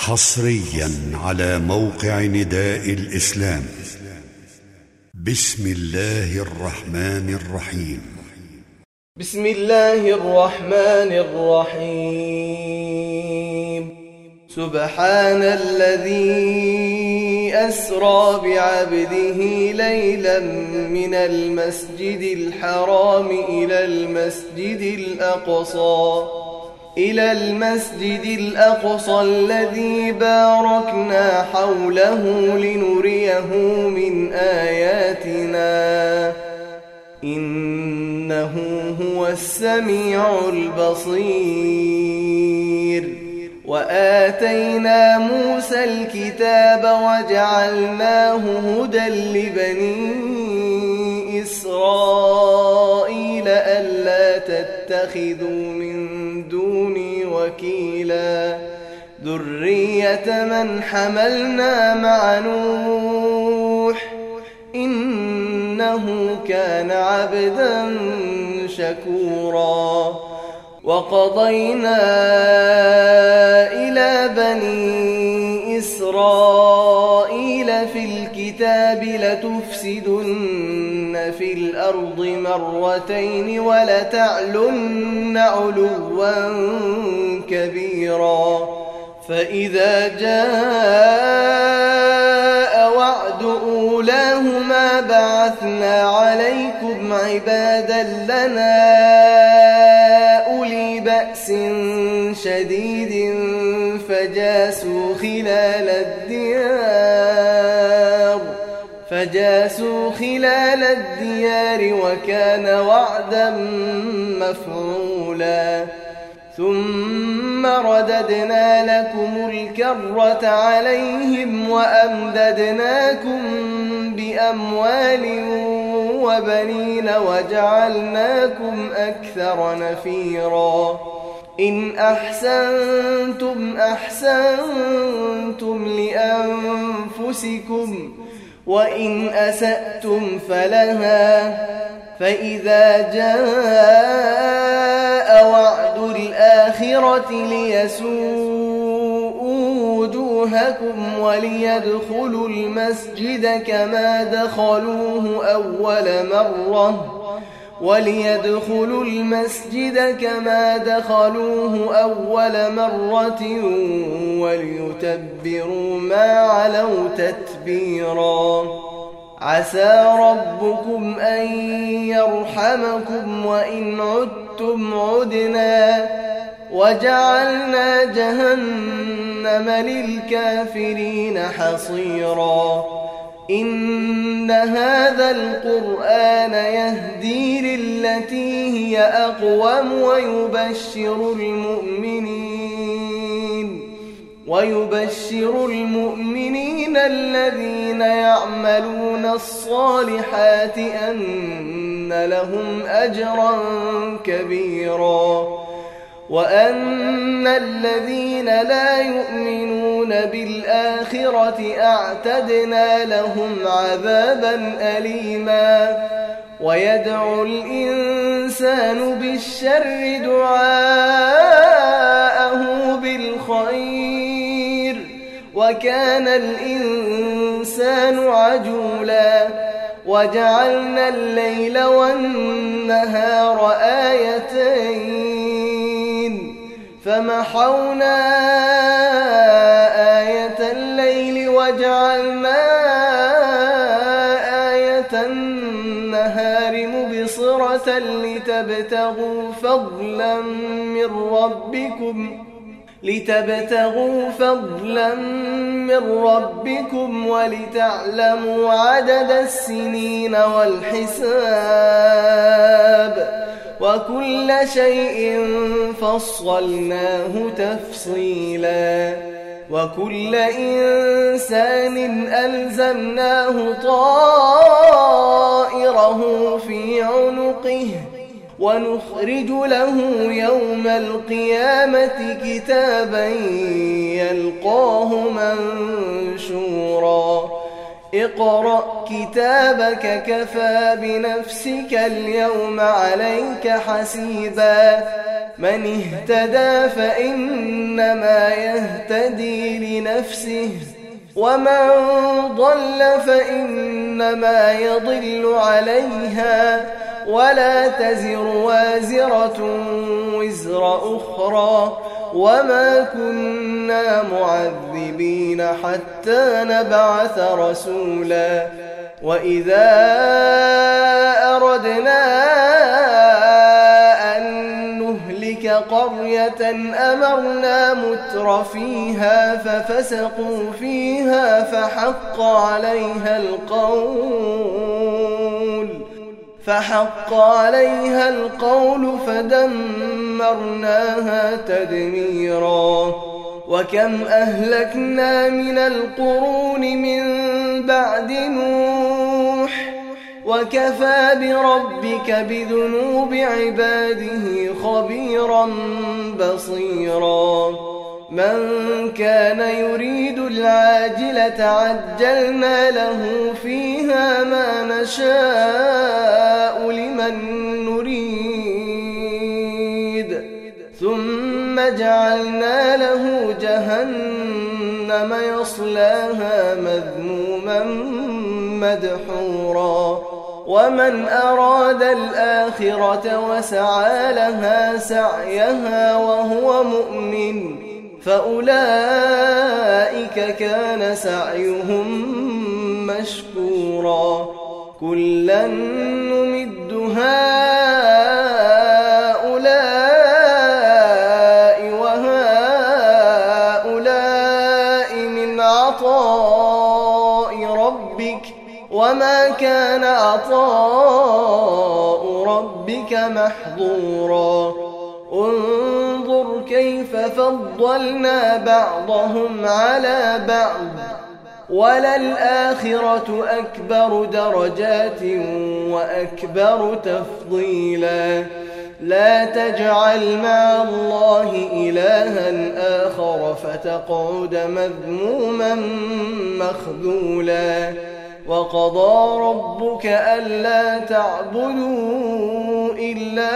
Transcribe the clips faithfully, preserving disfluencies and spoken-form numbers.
حصريا على موقع نداء الإسلام. بسم الله الرحمن الرحيم. بسم الله الرحمن الرحيم. سبحان الذي أسرى بعبده ليلا من المسجد الحرام إلى المسجد الأقصى إلى المسجد الأقصى الذي باركنا حوله لنريه من آياتنا إنه هو السميع البصير. وآتينا موسى الكتاب وجعلناه هدى لبني إسرائيل ألا تتخذوا من دوني وكيلا ذرية من حملنا مع نوح إنه كان عبدا شكورا. وقضينا إلى بني إسرائيل في الكتاب لتفسدن في الأرض مرتين ولتعلن علوا كبيرا. فإذا جاء وعد أولاهما بعثنا عليكم عبادا لنا أولي بأس شديد فجاسوا خلال الديار فجاسوا خلال الديار وكان وعدا مفعولا. ثم رددنا لكم الكرة عليهم وأمددناكم بأموال وبنين وجعلناكم أكثر نفيرا. إن أحسنتم أحسنتم لأنفسكم وإن أسأتم فلها. فإذا جاء وعد الآخرة ليسوءوا وجوهكم وليدخلوا المسجد كما دخلوه أول مرة وليدخلوا المسجد كما دخلوه أول مرة وليتبروا ما علوا تتبيرا. عسى ربكم أن يرحمكم وإن عدتم عدنا وجعلنا جهنم للكافرين حصيرا. إن هذا القرآن يهدي للتي هي أقوم ويبشر المؤمنين ويبشر المؤمنين الذين يعملون الصالحات أن لهم أجرا كبيرا. وأن الذين لا يؤمنون بالآخرة أعتدنا لهم عذابا أليما. ويدعو الإنسان بالشر دعاءه بالخير وكان الإنسان عجولا. وجعلنا الليل والنهار آيتين فمحونا آية الليل وجعلنا آية النهار مبصرة لتبتغوا فضلا من ربكم لتبتغوا فضلا من ربكم ولتعلموا عدد السنين والحساب وكل شيء فصلناه تفصيلا. وكل إنسان ألزمناه طائره في عنقه ونخرج له يوم القيامة كتابا يلقاه منشورا. اقرأ كتابك كفى بنفسك اليوم عليك حسيبا من اهتدى فإنما يهتدي لنفسه ومن ضل فإنما يضل عليها ولا تزر وازرة وزر أخرى وما كنا معذبين حتى نبعث رسولا وإذا أردنا أن نهلك قرية أمرنا متر فيها ففسقوا فيها فحق عليها القول فحق عليها القول فدمرناها تدميرا وكم أهلكنا من القرون من بعد نوح وكفى بربك بذنوب عباده خبيرا بصيرا من كان يريد العاجلة عجلنا له فيها ما نشاء لمن نريد ثم جعلنا له جهنم يصلاها مذموما مدحورا ومن أراد الآخرة وسعى لها سعيها وهو مؤمن فأولئك كان سعيهم مشكورا كلا نمد هؤلاء وهؤلاء من عطاء ربك وما كان عطاء ربك محظورا انظر كيف فضلنا بعضهم على بعض وللآخرة أكبر درجات وأكبر تفضيلا لا تجعل مع الله إلها آخر فتقعد مذموما مخذولا وقضى ربك ألا تعبدوا إلا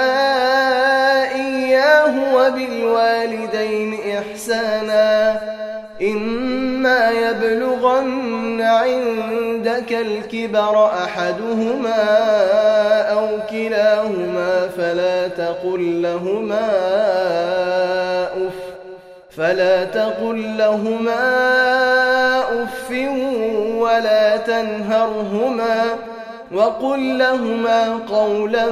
إياه وبالوالدين إحسانا إما يبلغن عندك الكبر أحدهما أو كلاهما فلا تقل لهما أف فلا تقل لهما أف ولا تنهرهما وقل لهما قولا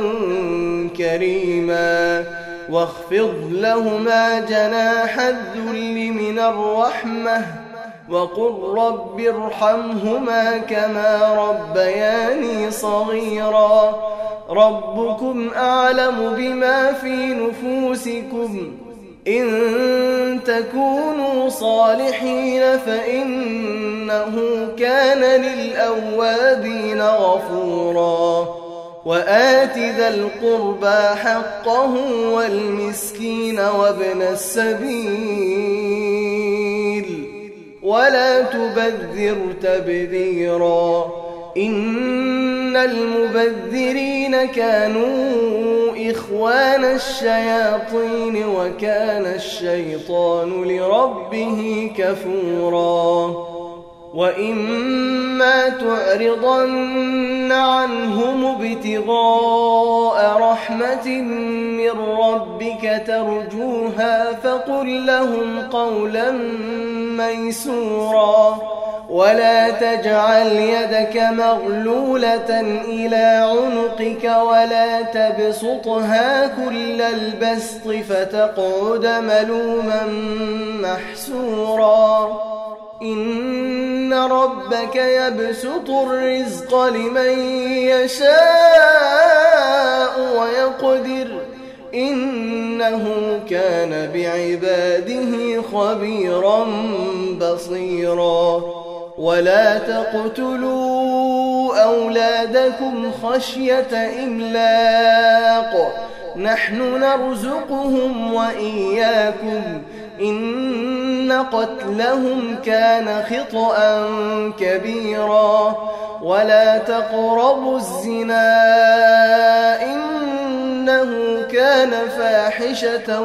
كريما واخفض لهما جناح الذل من الرحمة وقل رب ارحمهما كما ربياني صغيرا ربكم أعلم بما في نفوسكم إن تكونوا صالحين فإنه كان للأوابين غفورا وآت ذا القربى حقه والمسكين وابن السبيل ولا تبذر تبذيرا إن المبذرين كانوا إخوان الشياطين وكان الشيطان لربه كفورا وإما تعرضن عنهم ابتغاء رحمة من ربك ترجوها فقل لهم قولا ميسورا ولا تجعل يدك مغلولة إلى عنقك ولا تبسطها كل البسط فتقعد ملوما محسورا إن ربك يبسط الرزق لمن يشاء ويقدر إنه كان بعباده خبيرا بصيرا ولا تقتلوا أولادكم خشية إملاق نحن نرزقهم وإياكم إن قتلهم كان خطأ كبيرا ولا تقربوا الزنا إنه إنه كان فاحشة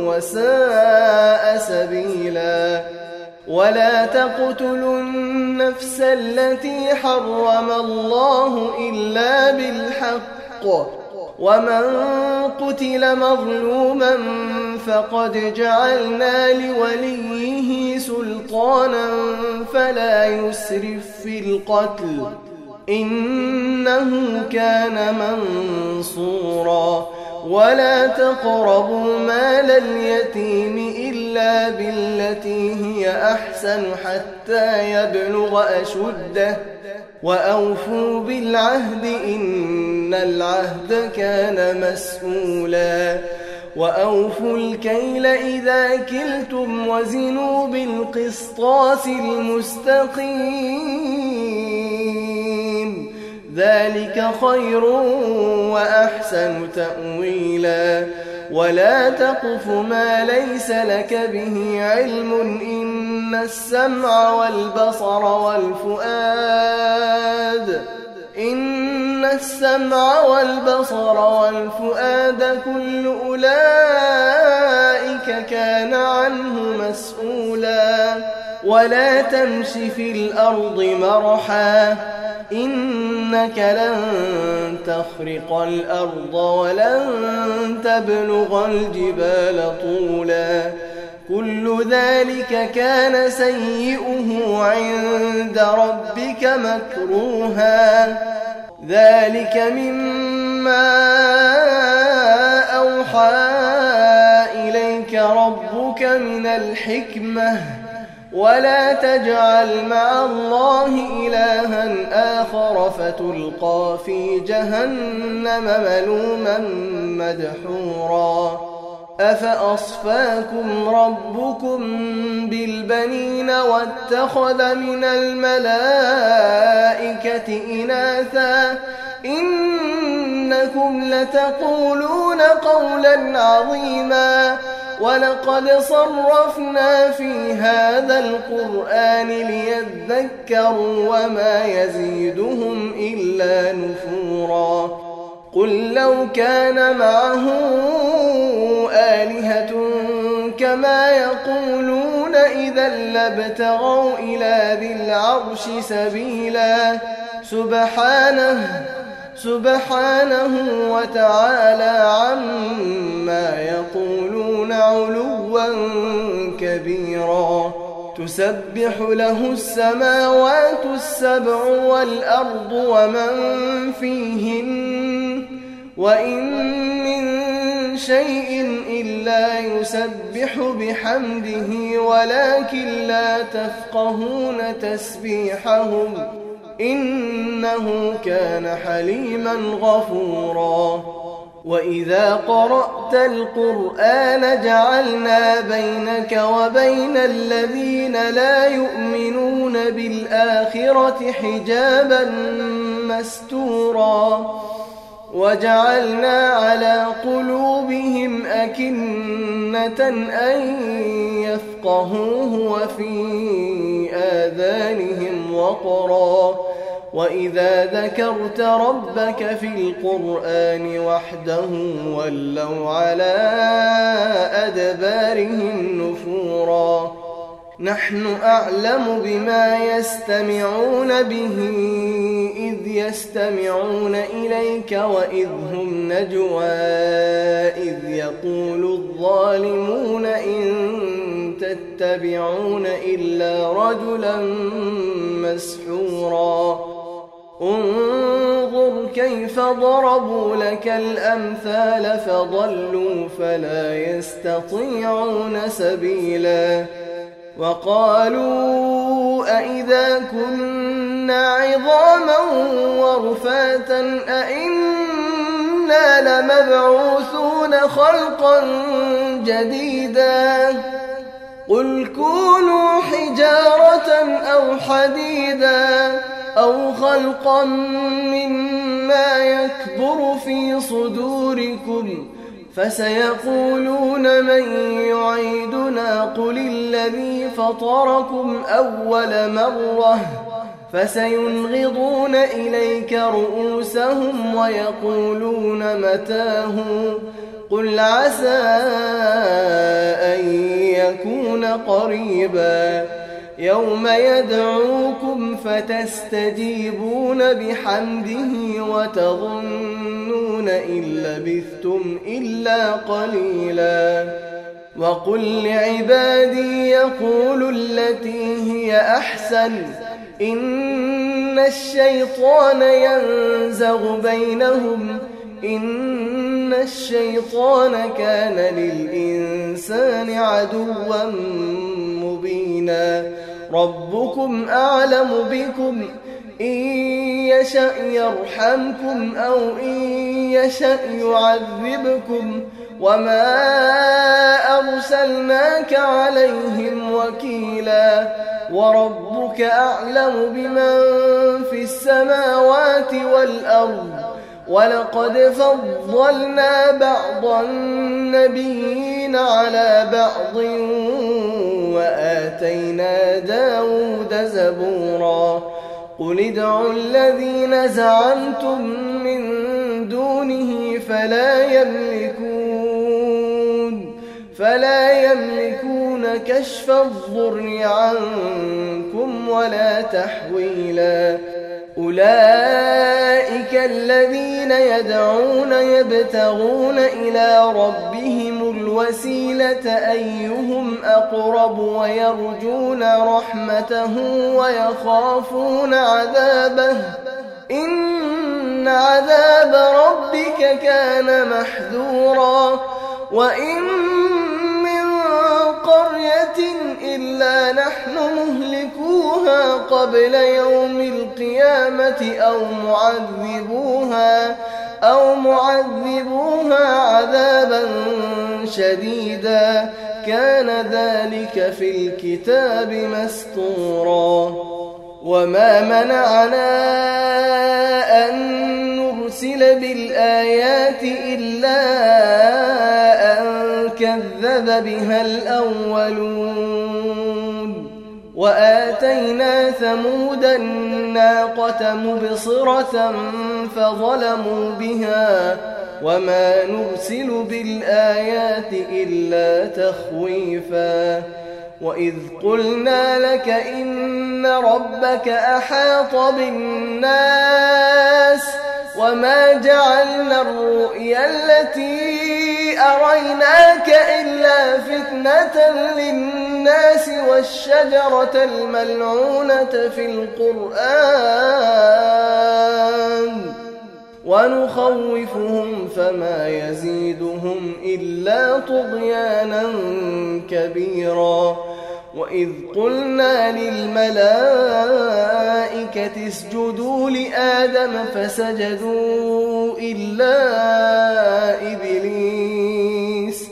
وساء سبيلا ولا تقتلوا النفس التي حرم الله إلا بالحق ومن قتل مظلوما فقد جعلنا لوليه سلطانا فلا يسرف في القتل إنه كان منصورا ولا تقربوا مال اليتيم إلا بالتي هي أحسن حتى يبلغ أشده وأوفوا بالعهد إن العهد كان مسؤولا وأوفوا الكيل إذا كلتم وزنوا بالقسطاس المستقيم ذلك خير وأحسن تأويلا ولا تقف ما ليس لك به علم إن السمع والبصر والفؤاد إن السمع والبصر والفؤاد كل أولئك كان عنه مسؤولا ولا تمش في الأرض مرحا إنك لن تخرق الأرض ولن تبلغ الجبال طولا كل ذلك كان سيئه عند ربك مكروها ذلك مما أوحى إليك ربك من الحكمة ولا تجعل مع الله إلها آخر فتلقى في جهنم ملوما مدحورا أفأصفاكم ربكم بالبنين واتخذ من الملائكة إناثا إنكم لتقولون قولا عظيما ولقد صرفنا في هذا القرآن ليذكروا وما يزيدهم إلا نفورا قل لو كان معه آلهة كما يقولون إذا لابتغوا إلى ذي العرش سبيلا سبحانه سبحانه وتعالى عما يقولون علوا كبيرا تسبح له السماوات السبع والأرض ومن فيهن وإن من شيء إلا يسبح بحمده ولكن لا تفقهون تسبيحهم إنه كان حليما غفورا وإذا قرأت القرآن جعلنا بينك وبين الذين لا يؤمنون بالآخرة حجابا مستورا وجعلنا على قلوبهم أكنة أن يفقهوه وفي آذانهم وقرا وإذا ذكرت ربك في القرآن وحده ولوا على أدبارهم نفورا نحن أعلم بما يستمعون به إذ يستمعون إليك وإذ هم نجوى إذ يقول الظالمون إن تتبعون إلا رجلا مسحورا انظر كيف ضربوا لك الأمثال فضلوا فلا يستطيعون سبيلا وقالوا أئذا كنا عظاما ورفاتا أئنا لمبعوثون خلقا جديدا قل كونوا حجارة أو حديدا أو خلقا مما يكبر في صدوركم فسيقولون من يعيدنا قل الذي فطركم أول مرة فسينغضون إليك رؤوسهم ويقولون متاه قل عسى أن يكون قريبا يوم يدعوكم فتستجيبون بحمده وتظنون إن لبثتم إلا قليلا وقل لعبادي يقولوا التي هي أحسن إن الشيطان ينزغ بينهم إن الشيطان كان للإنسان عدوا مبينا ربكم أعلم بكم إن يشأ يرحمكم أو إن يشأ يعذبكم وما أرسلناك عليهم وكيلا وربك أعلم بمن في السماوات والأرض ولقد فضلنا بعض النبيين على بعض وآتينا داود زبورا قل ادعوا الذين زعمتم من دونه فلا يملكون فلا يملكون كشف الضر عنكم ولا تحويلا أولئك الذين يدعون يبتغون إلى ربهم الوسيلة أيهم أقرب ويرجون رحمته ويخافون عذابه إن عذاب ربك كان محذورا وإن من قرية إلا نحن مهلكوها قبل يوم القيامة أو معذبوها أو معذبوها عذابا شديدا كان ذلك في الكتاب مسطورا وما منعنا أن نرسل بالآيات إلا أن كذب بها الأولون وآتينا ثمود الناقة مبصرة فظلموا بها وما نرسل بالآيات إلا تخويفا وإذ قلنا لك إن ربك أحاط بالناس وما جعلنا الرؤيا التي أريناك إلا فتنة للناس والشجرة الملعونة في القرآن ونخوفهم فما يزيدهم إلا طغيانا كبيرا وإذ قلنا للملائكة اسجدوا لآدم فسجدوا إلا إبليس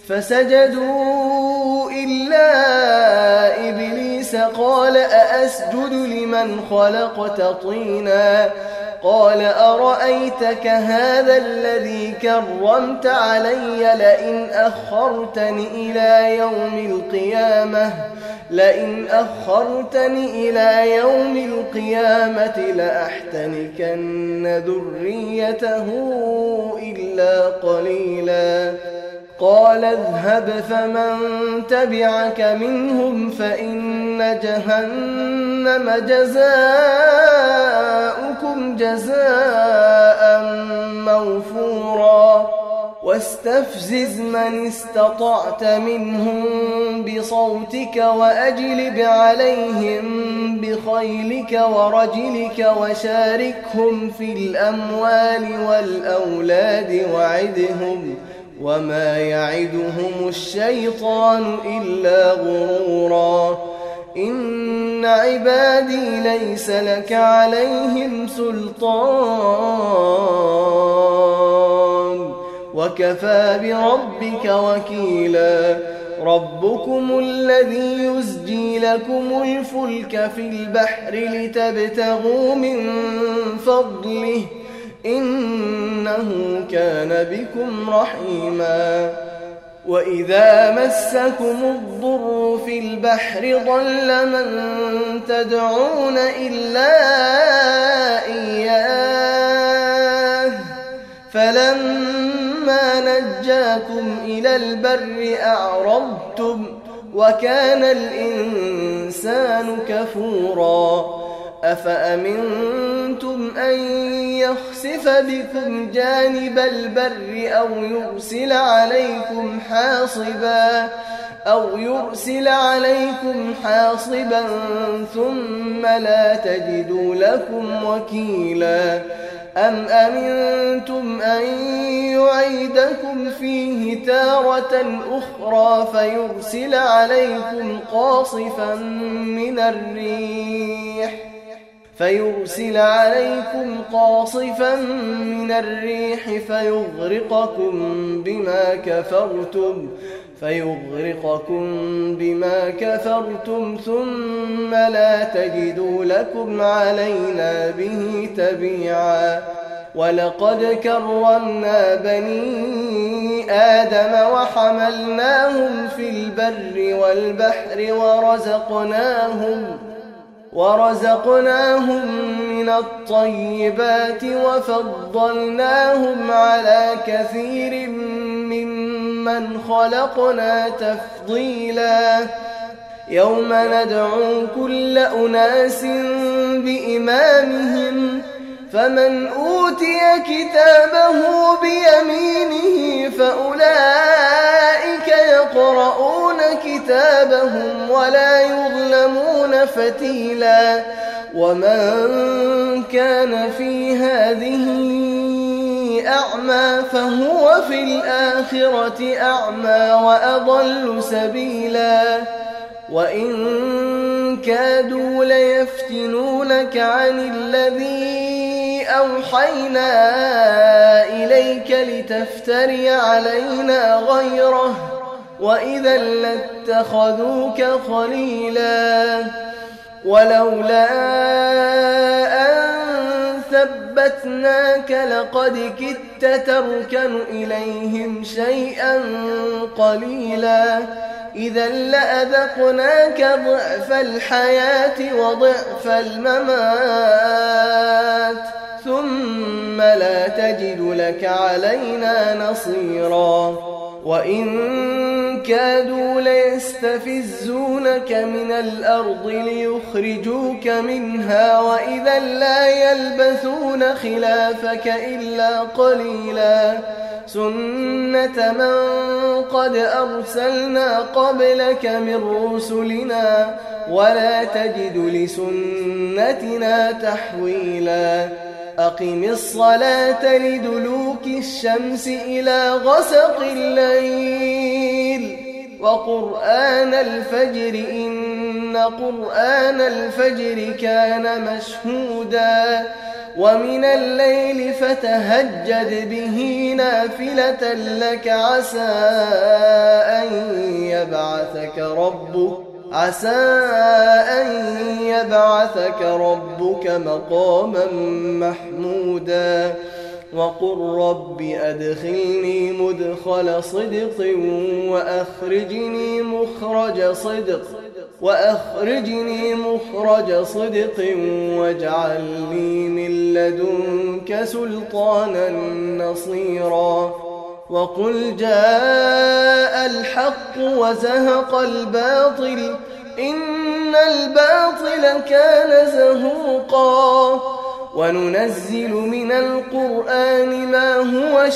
فسجدوا إلا إبليس قال أأسجد لمن خلقت طينا قال أرأيتك هذا الذي كرمت علي لئن أخرتني إلى يوم القيامة لئن أخرتني إلى يوم القيامة لأحتنكن ذريته إلا قليلا قال اذهب فمن تبعك منهم فإن جهنم جزاؤكم جزاء موفورا واستفزز من استطعت منهم بصوتك وأجلب عليهم بخيلك ورجلك وشاركهم في الأموال والأولاد وعدهم وما يعدهم الشيطان إلا غرورا إن عبادي ليس لك عليهم سلطان وكفى بربك وكيلا ربكم الذي يزجي لكم الفلك في البحر لتبتغوا من فضله إنه كان بكم رحيما وإذا مسكم الضر في البحر ضل من تدعون إلا إياه فلما نجاكم إلى البر أعرضتم وكان الإنسان كفورا أفأمنتم أن يخسف بكم جانب البر أو يرسل عليكم حاصبا أو يرسل عليكم حاصبا ثم لا تجدوا لكم وكيلا أم أمنتم أن يعيدكم فيه تارة أخرى فيرسل عليكم قاصفا من الريح فيرسل عليكم قاصفا من الريح فيغرقكم بما كفرتم فيغرقكم بما كفرتم ثم لا تجدوا لكم علينا به تبيعا ولقد كرمنا بني آدم وحملناهم في البر والبحر ورزقناهم ورزقناهم من الطيبات وفضلناهم على كثير ممن خلقنا تفضيلا يوم ندعو كل أناس بإمامهم فمن أوتي كتابه بيمينه فأولئك يقرؤون كتابهم ولا يظلمون فتيلا ومن كان في هذه أعمى فهو في الآخرة أعمى وأضل سبيلا وإن كادوا ليفتنونك عن الذي أوحينا إليك لتفتري علينا غيره وإذا لاتخذوك خليلا ولولا أن ثبتناك لقد كدت تركن إليهم شيئا قليلا إذا لأذقناك ضعف الحياة وضعف الممات ثم لا تجد لك علينا نصيرا وإن كادوا ليستفزونك من الأرض ليخرجوك منها وإذا لا يلبثون خلافك إلا قليلا سنة من قد أرسلنا قبلك من رسلنا ولا تجد لسنتنا تحويلا أقم الصلاة لدلوك الشمس إلى غسق الليل وقرآن الفجر إن قرآن الفجر كان مشهودا ومن الليل فتهجد به نافلة لك عسى أن يبعثك ربك عسى أن يبعثك ربك مقاما محمودا وقل رب أدخلني مدخل صدق وأخرجني مخرج صدق وأخرجني مخرج صدق واجعل لي من لدنك سلطانا نصيرا وقل جاء الحق وزهق الباطل إن الباطل كان زهوقا وننزل من القرآن ما هو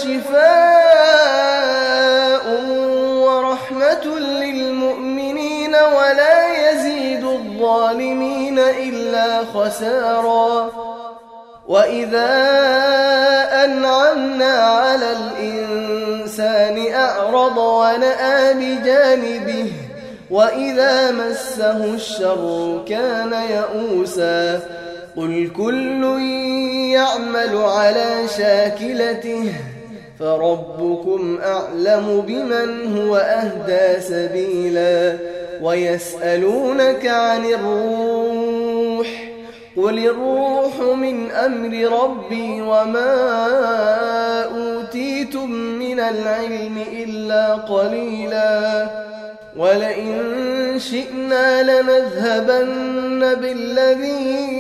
شفاء ورحمة للمؤمنين ولا يزيد الظالمين إلا خسارا وإذا أنعمنا على الإنسان أعرض ونأى بجانبه وإذا مسه الشر كان يئوسا قل كل يعمل على شاكلته فربكم أعلم بمن هو أهدى سبيلا ويسألونك عن الروح قل الروح من أمر ربي وما أوتيتم من من العلم إلا قليلا ولئن شئنا لنذهبن بالذي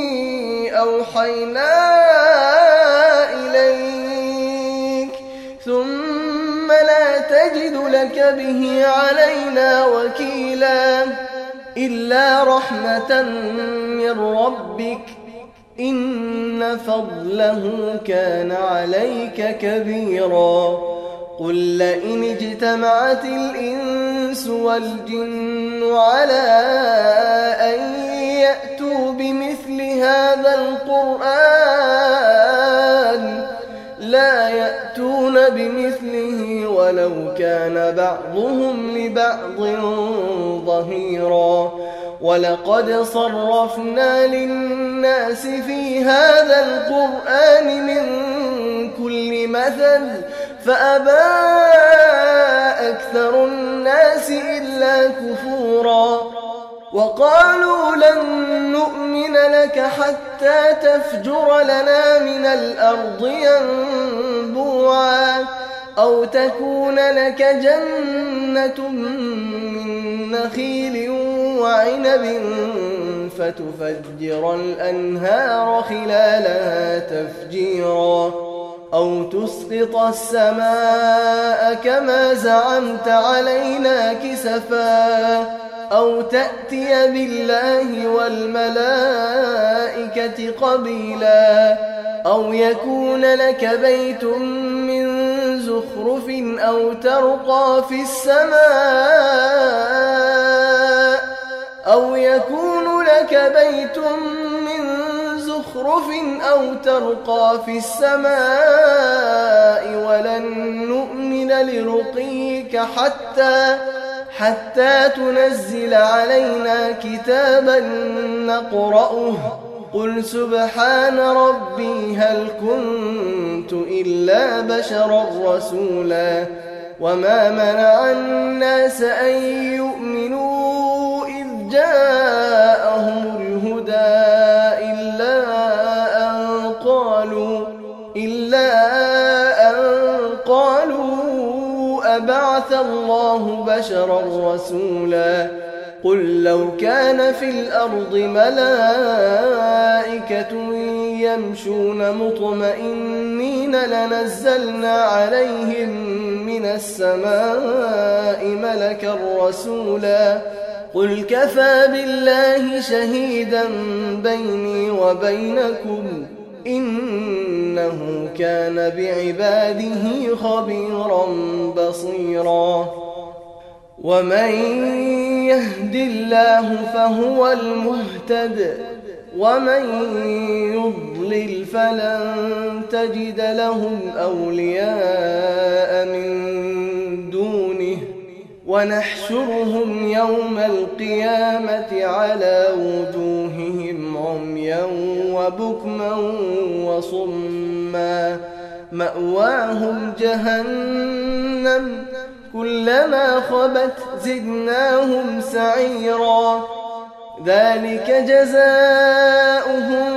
أوحينا إليك ثم لا تجد لك به علينا وكيلا إلا رحمة من ربك إن فضله كان عليك كبيرا قل لئن اجتمعت الإنس والجن على أن يأتوا بمثل هذا القرآن لا يأتون بمثله ولو كان بعضهم لبعض ظهيرا ولقد صرفنا للناس في هذا القرآن من كل مثل فأبى أكثر الناس إلا كفورا وقالوا لن نؤمن لك حتى تفجر لنا من الأرض ينبوعا أو تكون لك جنة من نخيل وعنب فتفجر الأنهار خلالها تفجيرا أو تسقط السماء كما زعمت علينا كسفا أو تأتي بالله والملائكة قبيلا أو يكون لك بيت من زخرف أو ترقى في السماء أو يكون لك بيت من زخرف أو ترقى في السماء ولن نؤمن لرقيك حتى حتى تنزل علينا كتابا نقرأه قل سبحان ربي هل كنت إلا بشرا رسولا وما منع الناس أن يؤمنوا إذ جاءهم الهدى إلا أن قالوا إلا أن قالوا أبعث الله بشرا رسولا قل لو كان في الأرض ملائكة يمشون مطمئنين لنزلنا عليهم من السماء ملكا رسولا قل كفى بالله شهيدا بيني وبينكم إنه كان بعباده خبيرا بصيرا ومن يهد الله فهو المهتد ومن يضلل فلن تجد لهم أولياء من دونه ونحشرهم يوم القيامة على وجوههم عميا وبكما وصما مأواهم جهنم كلما خبت زدناهم سعيرا ذلك جزاؤهم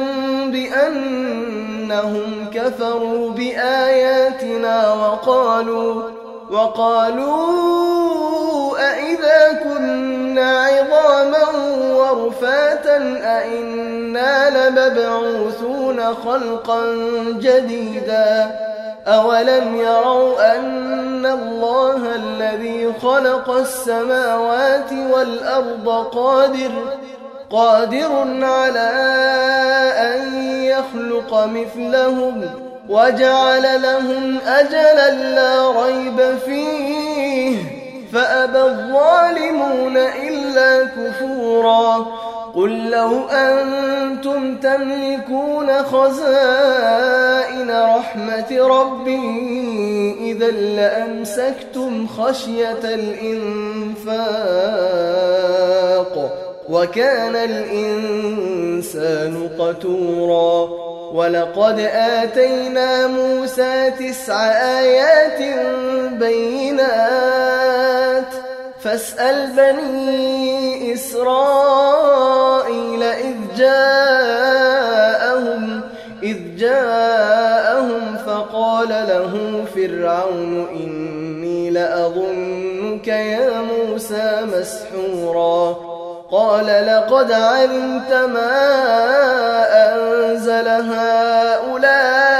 بأنهم كفروا بآياتنا وقالوا وقالوا أئذا كنا عظاما ورفاتا أئنا لمبعوثون خلقا جديدا أولم يروا أن الله الذي خلق السماوات والأرض قادر قادر على أن يخلق مثلهم وجعل لهم أجلا لا ريب فيه فأبى الظالمون إلا كفورا قل لو أنتم تملكون خزائن رحمة ربي إذا لأمسكتم خشية الإنفاق وكان الإنسان قتورا ولقد آتينا موسى تسع آيات بينات فاسأل بني إسرائيل إذ جاءهم إذ جاءهم فقال له فرعون إني لأظنك يا موسى مسحورا قال لقد علمت ما أنزل هؤلاء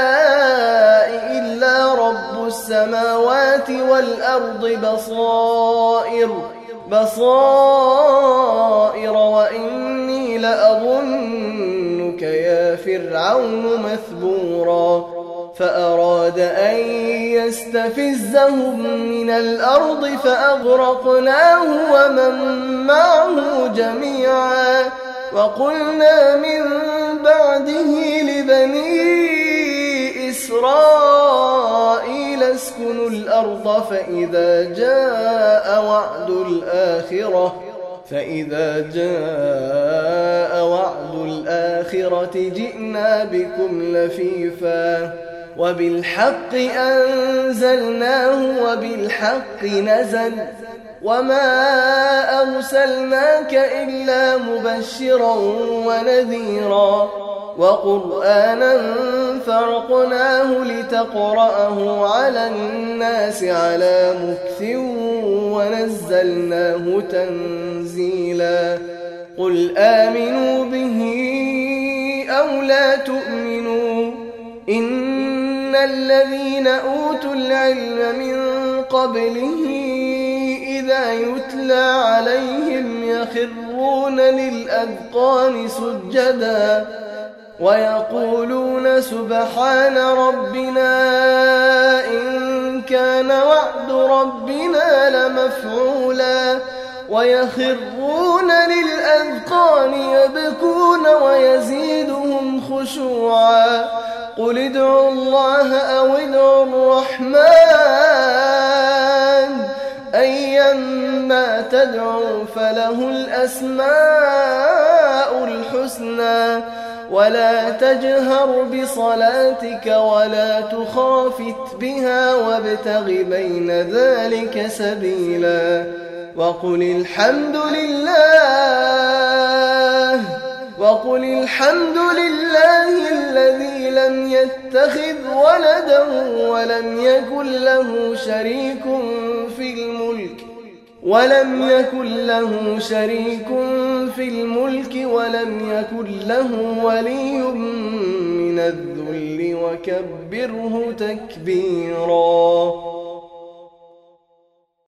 إلا رب السماوات والأرض بصائر بصائر وإني لأظنك يا فرعون مثبورا فأراد أن يستفزهم من الأرض فأغرقناه ومن معه جميعا وقلنا من بعده لبني إسرائيل اسكنوا الأرض فإذا جاء وعد الآخرة فإذا جاء وعد الآخرة جئنا بكم لفيفا وبالحق أنزلناه وبالحق نزل وما أرسلناك إلا مبشرا ونذيرا وقرآنا فرقناه لتقرأه على الناس على مكث ونزلناه تنزيلا قل آمنوا به أو لا تؤمنوا إن الذين أوتوا العلم من قبله إذا يتلى عليهم يخرون للأذقان سجدا ويقولون سبحان ربنا إن كان وعد ربنا لمفعولا ويخرون للأذقان يبكون ويزيدهم خشوعا قل ادعوا الله أو ادعوا الرحمن أيما تدعوا فله الأسماء الحسنى ولا تجهر بصلاتك ولا تخافت بها وابتغ بين ذلك سبيلا وقل الحمد لله وقل الحمد لله الذي لم يتخذ ولدا ولم يكن له شريك في الملك ولم يكن له شريك في الملك ولم يكن له ولي من الذل وكبره تكبيرا.